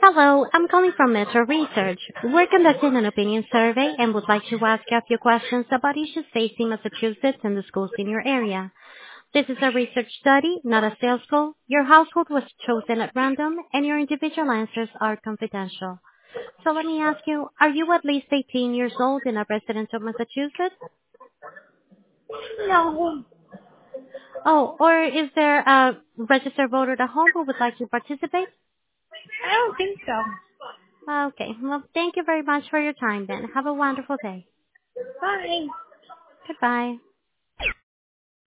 Hello, I'm calling from Metro Research. We're conducting an opinion survey and would like to ask you a few questions about issues facing Massachusetts and the schools in your area. This is a research study, not a sales call. Your household was chosen at random and your individual answers are confidential. So let me ask you, are you at least 18 years old and a resident of Massachusetts? No, Oh, or is there a registered voter at home who would like to participate? I don't think so. Okay, well, thank you very much for your time then. Have a wonderful day. Bye. Goodbye.